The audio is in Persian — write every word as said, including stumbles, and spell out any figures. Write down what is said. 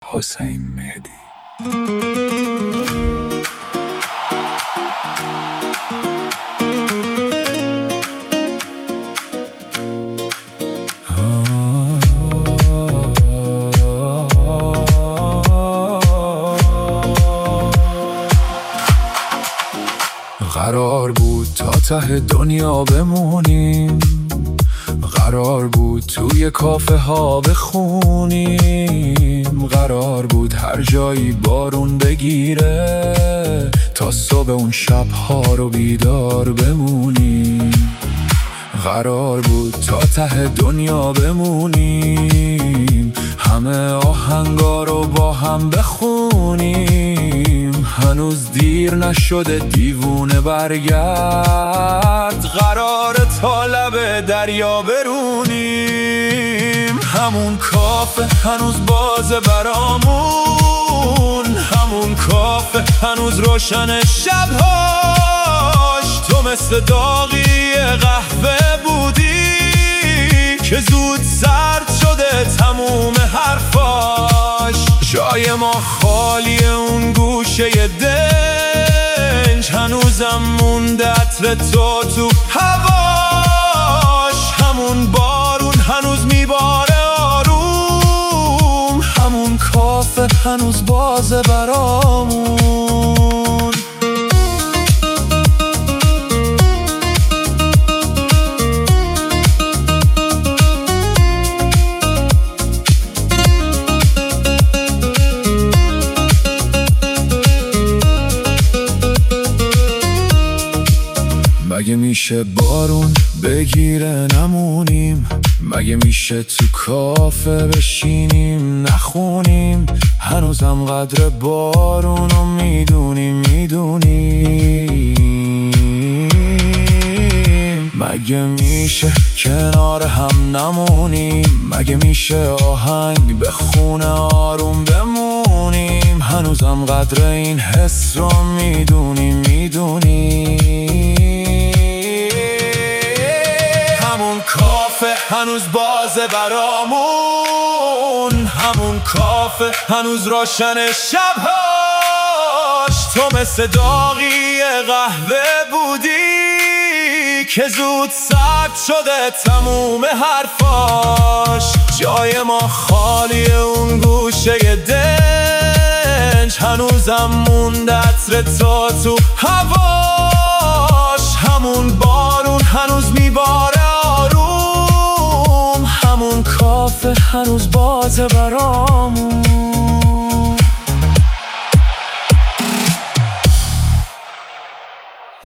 حسین مهدی. قرار بود تا ته دنیا بمونیم، قرار بود توی کافه ها بخونیم، قرار بود هر جایی بارون بگیره تا صبح اون شبها رو بیدار بمونیم. قرار بود تا ته دنیا بمونیم، همه آهنگا رو با هم بخونیم، هنوز دیر نشده دیوونه برگرد، قرار تا لب دریا برونیم. همون کافه هنوز بازه برامون، همون کافه هنوز روشن شبهاش، تو مثل داغی قهوه بودی که زود سرد شده تموم حرفاش، جای ما خالی اون گوشه دنج، هنوزم مونده عطر تو تو هواش، همون بارون هنوز میباره آروم، همون کافه هنوز بازه برامون. مگه میشه بارون بگیره نمونیم، مگه میشه تو کافه بشینیم نخونیم، هنوزم قدر بارونو میدونیم میدونیم. مگه میشه کنار هم نمونیم، مگه میشه آهنگ بخونه آروم بمونیم، هنوزم قدر این حس رو میدونیم میدونیم. همون کافه هنوز بازه برامون، همون کافه هنوز روشن شبهاش، تو مثل داغی قهوه بودی که زود سرد شده تموم حرفاش، جای ما خالی اون گوشه دنج، هنوزم مونده عطر تو تو هواش، همون بارون هنوز میباره آروم، همون کافه هنوز بازه برامون.